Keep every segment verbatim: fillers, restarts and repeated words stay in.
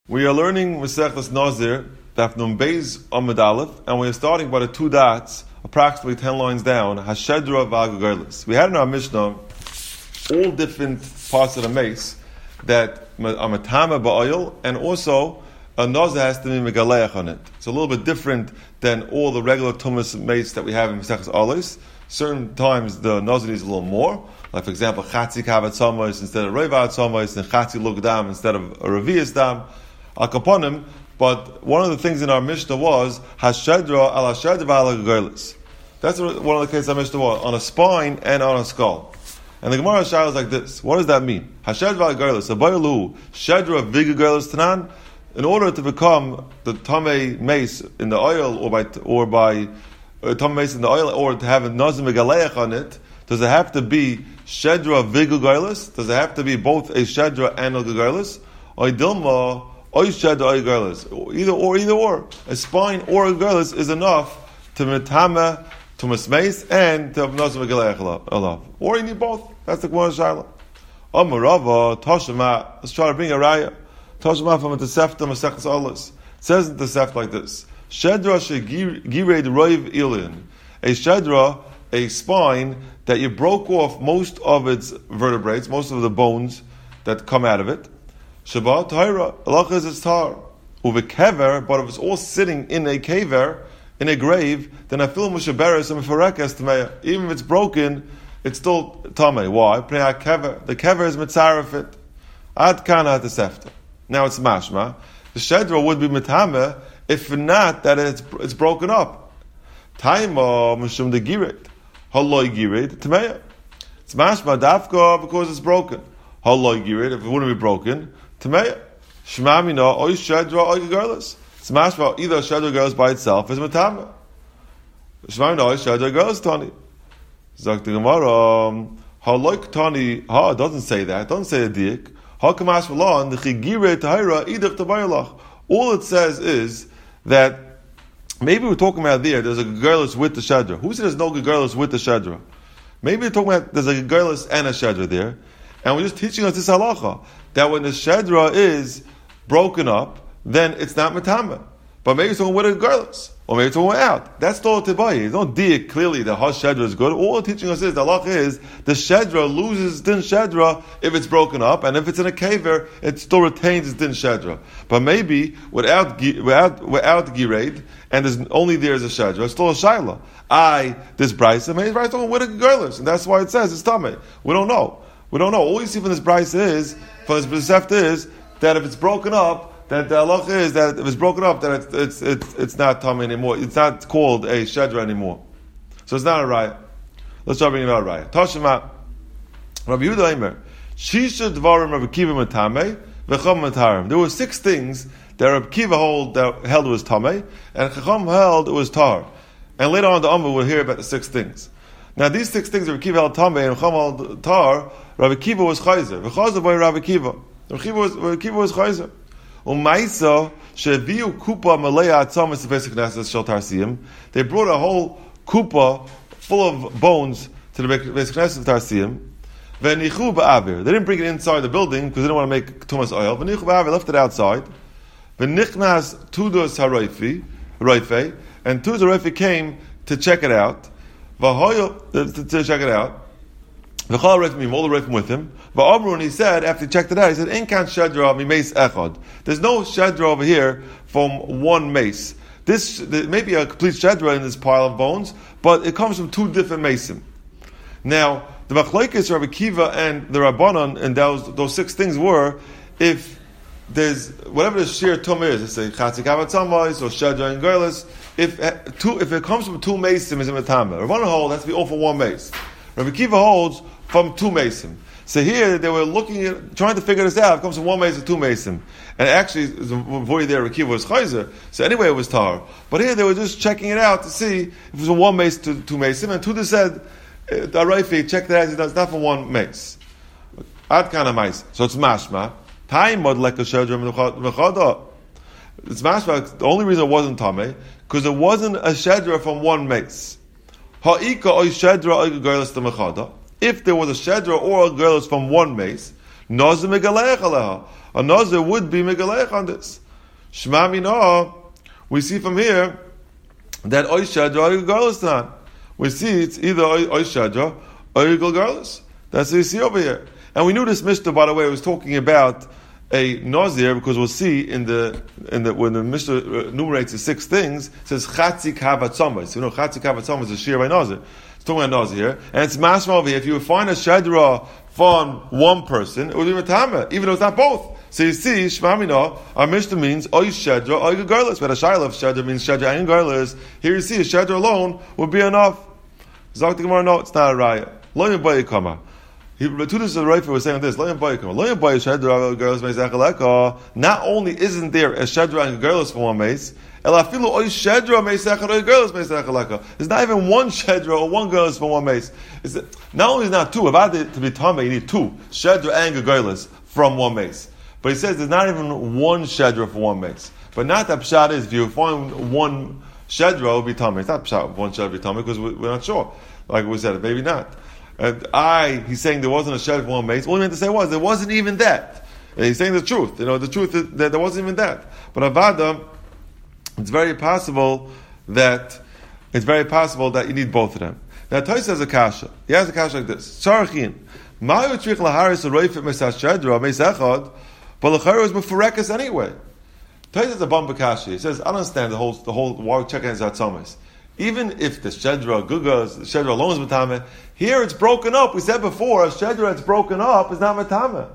We are learning Masechtas Nazir, Daf Nun Beis Amud Aleph, and we are starting by the two dots, approximately ten lines down, Hashedra V'Agagerlis. We had in our Mishnah all different parts of the mace that are Matama Ba'oil, and also a Nazir has to be Megaleach on it. It's a little bit different than all the regular Tumas mace that we have in Masechtas Alos. Certain times the Nazir needs a little more. Like, for example, Chatzi Kavat Somos instead of Revat Somos, and Chatzi Lug Dam instead of a Revius Dam. Akaponim, but one of the things in our Mishnah was Hashedra al Hashedra al Agagerlis. That's one of the cases our Mishnah was, on a spine and on a skull. And the Gemara Shai is like this. What does that mean? Hashedra al Agagerlis, Abaylu, Shedra Vigagerlis Tanan, in order to become the Tamei mace in the oil, or by or by uh, Tamei mace in the oil, or to have a Nazim Megaleach on it, does it have to be Shedra Vigagerlis? Does it have to be both a Shedra and a Gagerlis? Or Dilma Either or, either or. A spine or a gerlis is enough to metama, to mismace, and to nazim megaleach alav. Or you need both. That's the Gemara Shaila. Amarava, Toshima, let's try to bring a raya. Toshima from a Tosefta, Masechtas Alos. It says in the Tosefta like this. Shedra shegired roiv ilin. A shedra, a spine, that you broke off most of its vertebrates, most of the bones that come out of it. Shabbat Tahira, Allah is its tar. Uve kever, but if it's all sitting in a kever, in a grave, then I feel mushaberes and mefarekas tameya. Even if it's broken, it's still tamei. Why? Kever. The kever is mitzarefit. Ad kana tesefta. Now it's mashma. The shedra would be mitame if not that it's it's broken up. Taima mishum de giret. Haloi giret tameya. It's mashma dafka because it's broken. Haloi giret, if it wouldn't be broken. Tameya. Shmamina, oy shedra, oy gerlis. It's mashma, either shedra gerlis by itself is matama. Shmamina, oy shedra gerlis tani. Zak the Gemara, ha loik tani, ha, it doesn't say that, it doesn't say a diak. Ha kamash v'lan, the chigire tahira, idach tabayalach. All it says is that maybe we're talking about there, there's a gerlis with the shedra. Who said there's no gerlis with the shedra? Maybe we're talking about there's a gerlis and a shedra there. And we're just teaching us this halacha, that when the shedra is broken up, then it's not matama. But maybe it's talking with a gerlis, or maybe it's talking out. That's all tibayi. It's not diak clearly that hot shedra is good. All it's teaching us is, the halacha is, the shedra loses din shedra if it's broken up, and if it's in a kaver, it still retains its din shedra. But maybe without without without gireid, and there's only there is a shedra, it's still a shaila. I, this brisa, maybe it's talking with a gerlis, and that's why it says it's tamei. We don't know. We don't know. All we see from this price is, from this Tosefta is, that if it's broken up, that the halacha is that if it's broken up, that it's it's it's, it's not tummy anymore. It's not called a shedra anymore. So it's not a raya. Let's start bringing out a raya. Tashima, Rabbi Yehuda Eimer, Shisha Dvarim Rabbi Kiva Matame, V'cham Matarim. There were six things that Rabbi Kiva hold, that held it was Tameh, and Chacham held it was Tar. And later on the Amr will hear about the six things. Now these six things, Rabbi Kiva held Tameh and Chacham held Tar. Rabbi Kiva was Chayzer. V'chazor by Rabbi Kiva. Rabbi Kiva was, Rabbi Kiva was Chayzer. U'maisa sheviu kupa malaya atzamas basic knesses shel tarsiyim. They brought a whole kupa full of bones to the basic knesses of tarsiyim. V'nichu ba'avir. They didn't bring it inside the building because they didn't want to make tumas oil. V'nichu ba'avir, left it outside. V'nichnas tudos haroifi, roife, and tudos haroifi came to check it out. V'hoyo to, to check it out. V'chal Refim, all the Refim with him. V'amru, and he said, after he checked it out, he said, "In kan shedra mi mace echad." There's no shedra over here from one mace. This there may be a complete shedra in this pile of bones, but it comes from two different mason. Now, the machlokes Rabbi Kiva and the Rabbanon, and those those six things were, if there's whatever the sheer tum is, let's say chatzik avat samais or shedra and gerlis, if two if it comes from two mason, is a matama. Rabbanon hold has to be all for one mace. Rabbi Kiva holds from two mason. So here they were looking at, trying to figure this out. It comes from one mason, two mason. And actually, before there, Rabbi Kiva was chayzer. So anyway, it was tar. But here they were just checking it out to see if it was from one mason to two mason. And Tuda said, Araifi, check that out. It's not from one mace. Ad kind of mace. So it's mashma. Time mod like a shedra mechada. It's mashma. The only reason it wasn't tame because it wasn't a shedra from one mace. Ha'ika oy shedra oy gerlis mechada. If there was a shedra or a gerlis from one mace, nazim megaleach aleha. a Nazir would be Megaleich on this. Shema Mina, we see from here that Oy Shadra Oy Garlistan. We see it's either Oy Shadra or Oy Garlis. That's what you see over here. And we knew this Mishnah, by the way, was talking about a Nazir, because we'll see in the in the when the Mishnah enumerates the six things, it says Chatzi Kavat Tzomos. You know, Chatzi Kavat Tzomos is a shir by Nazir. It's talking about Nazir here, and it's mashma over here. If you would find a shadra from one person, it would be matama, even though it's not both. So you see, Shmamina, our Mishnah means Oy Shadra, Oy Garlis. But a Shaila of Shadra means Shadra and Garlis. Here you see, a Shadra alone would be enough. Zok the Gemara, no, it's not a raya. Lo Yabay Kama. Tudus the Reifer was saying this. Lo Yabay Kama. Lo Yabay Shadra Garlis Meis Echaleka. Not only isn't there a Shadra and Garlis for one mace, Elafilu Oy Shadra Meis Echal Oy Garlis Meis Echaleka. There's not even one Shadra or one Garlis for one mace. It's, not only is not two. If I had to be Tame, you need two Shadra and Garlis from one mace. But he says there's not even one shedra for one mace. But not that pshat is, if you find one shedra, it would be tummy. It's not pshat, one shedra would be tummy, because we're not sure. Like we said, maybe not. And I, he's saying there wasn't a shedra for one mace. All he meant to say was, there wasn't even that. And he's saying the truth. You know, the truth is that there wasn't even that. But Avada, it's very possible that, it's very possible that you need both of them. Now, Toys has a kasha. He has a kasha like this. Sarachin. Ma'u trich laharis a roifet mesas shedra, mes echad, but the L'chayr was Mefurekas anyway. Tais is a bumper kashi. He says, I don't understand the whole, the whole, why we're checking his Atzomis. Even if the Shedra, Guga, the Shedra alone is Matame, here it's broken up. We said before, a Shedra that's broken up is not Matame.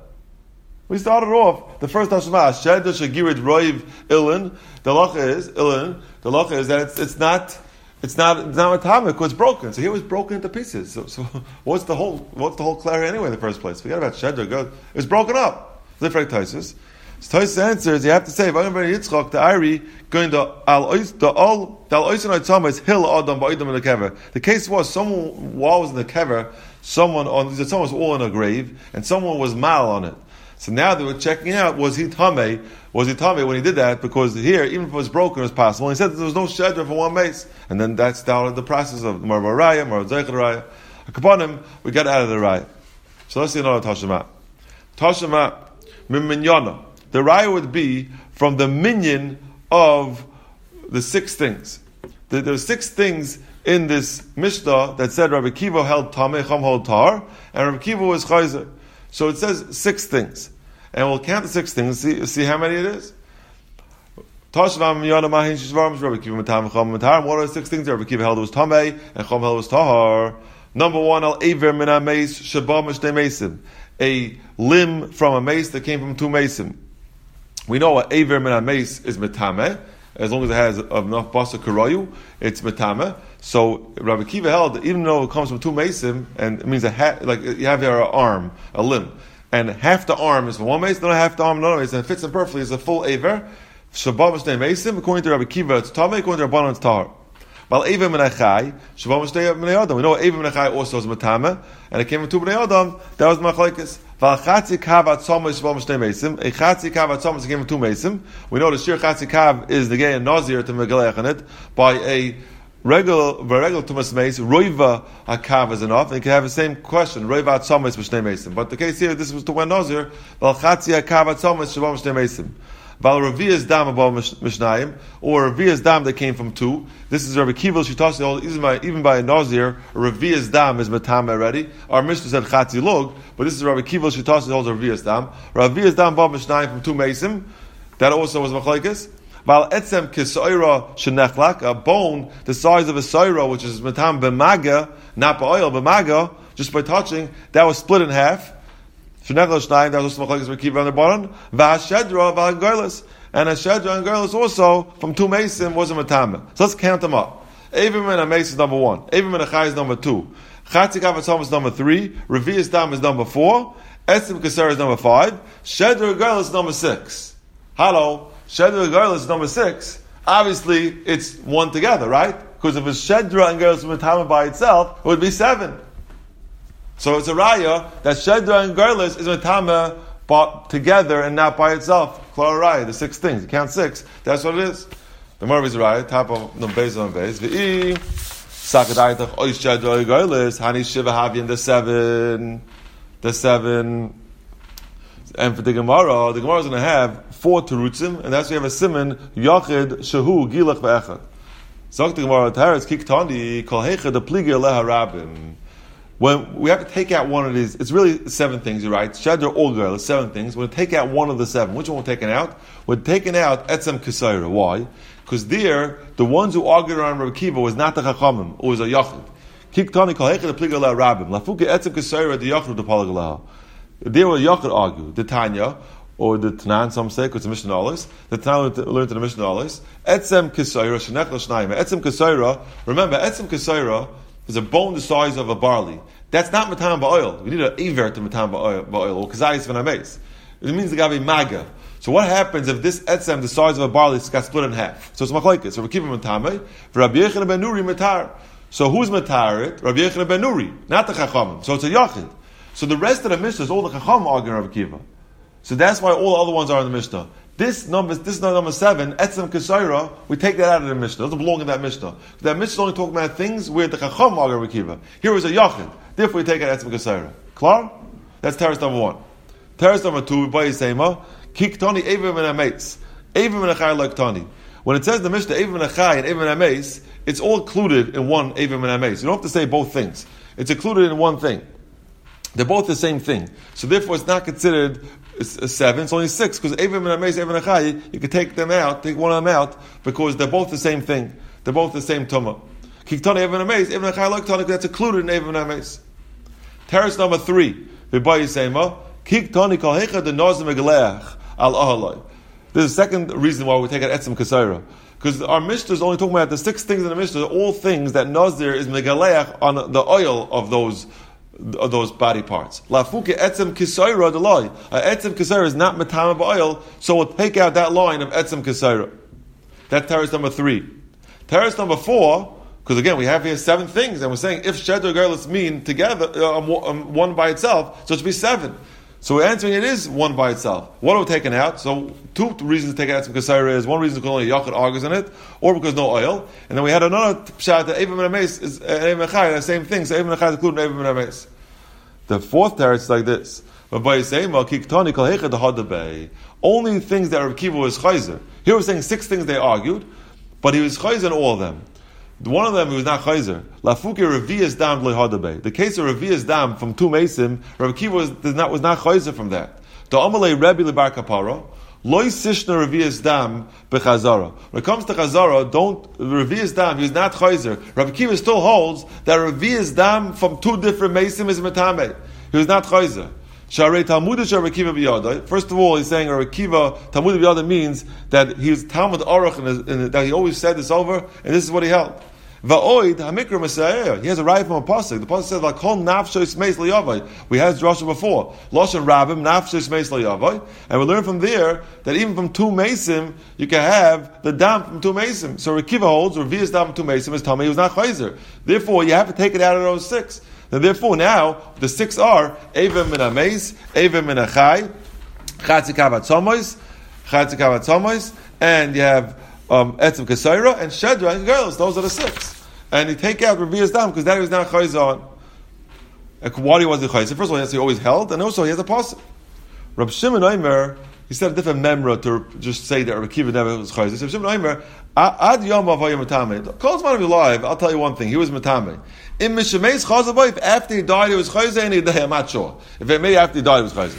We started off, the first Hashemah, Shedra Shagirid Roiv Ilan, the Lacha is, Ilan, the Lacha is that it's, it's not, it's not, it's not Matame, because it's broken. So here it was broken into pieces. So, so what's the whole, what's the whole clarity anyway in the first place? Forget about Shedra, go, it's broken up. Different Taisus. So Taisus answers, you have to say, Yitzchak, the Ari, going to Al Ois, the Al, the Al Oisin Oitzama is Hill Adam Ba'idam in the kever. The case was, someone, while was in the kever, someone on, someone was all in a grave, and someone was mal on it. So now they were checking out, was he Tameh, was he Tameh when he did that, because here, even if it was broken, it was possible. And he said that there was no Shedra for one mace. And then that started the process of Marva Raya, Marva Zeichel Raya. Upon him, we got out of the Raya. So let's see another Tashema. Tashema, Minyana. The raya would be from the minion of the six things. There, there are six things in this Mishnah that said Rabbi Kiva held Tameh, Chum held Tar, and Rabbi Kiva was Chayzer. So it says six things. And we'll count the six things, see, see how many it is. Tashva Minyana Mahin Shishvarim, Rabbi Kiva Matam, Chum Matar. What are the six things? Rabbi Kiva held was Tameh, and Chum held was Tahar. Number one, Al Aver Min HaMeis, Shabam Mishnei Mesim. A limb from a mace that came from two mason. We know what Aver Min HaMeis is Metame. As long as it has enough Basa Karayu, it's Metame. So Rabbi Kiva held that even though it comes from two mason, and it means a ha- like you have there an arm, a limb, and half the arm is from one mason, not half the arm another mason, and it fits in perfectly as a full Aver. Shabbat Mishnei Mesim, according to Rabbi Kiva, it's Tameh, according to Rabbanan, it's Tahar. While Eva Menachai, Shabbat Mishnei Bnei Adam. We know Eva Menachai also is Matame, and it came from two Bnei Adam. That was Machlekes. Val Chatzi Kav Atzom is Shabbat Mishnei Mesim. A Chatzi Kav Atzom is came from two Mesim. We know the Shir Chatzi Kav is the gay and Nazir to Megalech on it by a regular, regular Tumas Meis. Roiva Akav is enough. And you can have the same question. Roiva Atzom is Mishnei Mesim. But the case here, this was to one Nazir. Val Chatzi Kav Atzom is Shabbat Mishnei Mesim. Val Raviya's dam above Mishnayim, or Raviya's dam that came from two. This is Rabbi Kiva. She talks even by even by a Nazir. Raviya's dam is Matam already. Our Mishnah said Chatzi Log, but this is Rabbi Kiva. She talks holds Raviya's dam. Raviya's dam above Mishnayim from two Mesim. That also was Machlekes. Val etzem kisoira shenechlak, a bone the size of a soira, which is Matam b'maga, not b'oil b'maga, just by touching, that was split in half. Shenechel Shnayim, that was also Machlekes Rabbi Kiva on the bottom. V'ashedra v'agarlis, and a shedra and garlis also from two mason was a matame. So let's count them up. Avim and a mason is number one. Avim and a chai is number two. Chatzi Kav Atzom is number three. Revi'as dam is number four. Etzim Keser is number five. Shedra and garlis is number six. Hello, shedra and garlis is number six. Obviously, it's one together, right? Because if it's shedra and garlis matame by itself, it would be seven. So it's a raya that Shedra and Garlis is Matama bought together and not by itself. Klar raya, the six things. You count six. That's what it is. The Marv is raya, top of the base on base. V'i Sakadaitach Oy Shedra Oy Garlis Hani Shiva Havian the seven. The seven. And for the Gemara, the Gemara is going to have four terutzim, and that's why we have a siman Yachid Shehu Gilach Ve'echad. Zok the Gemara Taretz Kiktani Kol Heicha the Pliga Leha Rabim. When we have to take out one of these, it's really seven things, you're right. Shadr Olgar, it's seven things. We're going to take out one of the seven. Which one we're taking out? We're taking out Etzem Kesaira. Why? Because there, the ones who argued around Rabbi Kiva was not the Chachamim, it was a Yachid. Kiktani Kol Heicha the Pliga Leha Rabim. Lafuke Etzem Kesaira the Yachid the Palag Leha. There were Yachid argue, the Tanya, or the Tanan, some say, because the Mishnah Olis. The Tanan learned to the Mishnah Olis. Etzem Kesaira, Shenech L'Shnayim. Etzem Kesaira, remember, Etzem Kesaira is a bone the size of a barley. That's not Matan Ba'oil. We need an Iver to Matan Ba'oil, or Kazayis V'nameis. It means the Gabi Maga. So what happens if this Etzem, the size of a barley, got split in half? So it's Machlaikis. Rabbi Kiva Matame, Rabbi Yechon ben Nuri Matar. So who's Matar it? Rabbi Yechon ben Nuri, not the Chachamim. So it's a Yachid. So the rest of the Mishnah is all the Chacham arguing Rabbi Kiva. So that's why all the other ones are in the Mishnah. This number, this number seven, Etzem Kesaira, we take that out of the Mishnah. It doesn't belong in that Mishnah. That Mishnah is only talking about things where the Chacham argue Rabbi Kiva. Here is a Yachid. Therefore we take out Etzem Kesaira. Klar? That's terrace number one. Terrace number two, by Yisema, Kiktani Evim and Ameis. Evim and Achai like Tani. When it says the Mishnah, Evim and Achai and Evim and Ameis, it's all included in one Evim and Ameis. You don't have to say both things. It's included in one thing. They're both the same thing. So therefore it's not considered a seven, it's only six, because Evim and Ameis, Evim and Achai, you can take them out, take one of them out, because they're both the same thing. They're both the same Tumah. Kiktani Evim and Ameis, Evim and Achai like Tani, that's included in Evim and Ameis. Terrace number three, V'bai Yisema, Kiktani Kol Hecha de Nozim Megaleach Al Ahalai. There's a second reason why we take out Etzem Kesaira. Because our Mishnah is only talking about the six things in the Mishnah, all things that Nazir is Megaleach on the oil of those of those body parts. Lafuke etzem kisaira delay. Etzem kisaira is not matama ba'oil, so we'll take out that line of etzem kisaira. That's terrace number three. Terrace number four, because again we have here seven things, and we're saying if shedder gerlis mean together uh, um, one by itself, so it should be seven. So we're answering it is one by itself. What are we taking out? So two reasons to take out etzem kisaira is one reason because only yachid argues in it, or because no oil. And then we had another pshat that Evim and Ameis is Evim and Achai, the same thing. So Evim and Achai is included in Evim and Ameis. The fourth terrace is like this. Only things that Rabbi Kiva was chayzer. Here we're saying six things they argued, but he was chayzer in all of them. One of them he was not chayzer. Lafuke revias dam lehadabei. The case of revias dam from two mesim, Rabbi Kiva was not was not chayzer from that. The amalei Rebbe lebar kapara. Loy sishna revias dam bechazara. When it comes to chazara, don't revias dam. He's not chayzer. Rabbi Kiva still holds that revias dam from two different mesim is metame. He was not chayzer. Sharei Talmudish Rabbi Kiva biyadai. First of all, he's saying Rabbi Kiva Talmud biyadai means that he was Talmud Aruch and that he always said this over, and this is what he held. Va'oid hamikra Messiah. He has a right from a pasuk. The pasuk says like kol nafsho smeis liyavai. We had drasha before. Loshen Rabbim nafsho smeis liyavai, and we learn from there that even from two mesim you can have the dam from two mesim. So Rabbi Kiva holds Revius dam from two mesim is telling me he was not chayzer. Therefore, you have to take it out of those six. And therefore, now the six are Evim min Ameis, Evim min Achai, Chatzikavat Somois, Chatzikavat Somois, and you have um, Etzem Kesaira and Shedra and girls. Those are the six. And you take out Revius Dam because that he was not chayzer on. And why he wasn't chayzer? First of all, yes, he always held, and also he has a pasuk. Reb Shimon Omer, he said a different memra to just say that Reb Kiva never was chayzer. So Reb Shimon Omer, Ad Yom Avayim Matame. Call him out of your life. I'll tell you one thing. He was Matame. In Mishemeis Chazaboy, if after he died he was chayzer, any day I'm not sure. If it may after he died he was chayzer.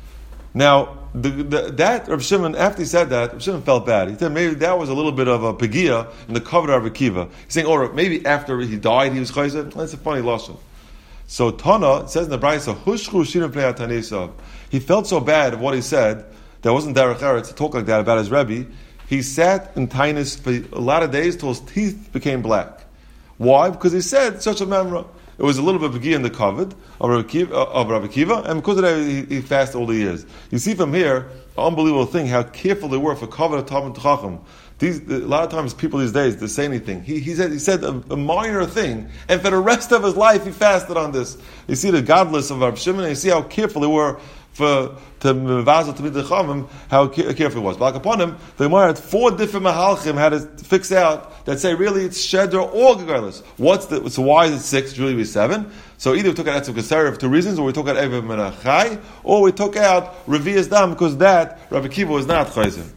Now the, the, that Reb Shimon, after he said that, Reb Shimon felt bad. He said maybe that was a little bit of a pegia in the cover of Reb Kiva. He's saying, oh, maybe after he died he was chayzer. That's a funny lashon. So Tana, it says in the Brayso, Hushchu Shirim Pnei HaTanisov. He felt so bad of what he said that wasn't derech eretz to talk like that about his Rebbe. He sat in tinus for a lot of days till his teeth became black. Why? Because he said such a memra. It was a little bit of in the covered of Rabbi Kiva, of Rabbi Kiva, and because of that he, he fasted all the years. You see from here, an unbelievable thing, how careful they were for covered of Talmud Chacham. These, a lot of times people these days, they say anything. He, he said, he said a, a minor thing, and for the rest of his life he fasted on this. You see the godless of Rabbi Shimon, and you see how careful they were for to Vazel to meet the Chachamim how careful it was. But like upon him, the Gemara had four different mahalchim had to fix out that say really it's Shedra or Gegarlis. What's the so why is it six? It's really be seven. So either we took out Etzav Kesera for two reasons, or we took out Evav Menachai, or we took out Revi'as Dam because that Rabbi Kiva was not Chayzer.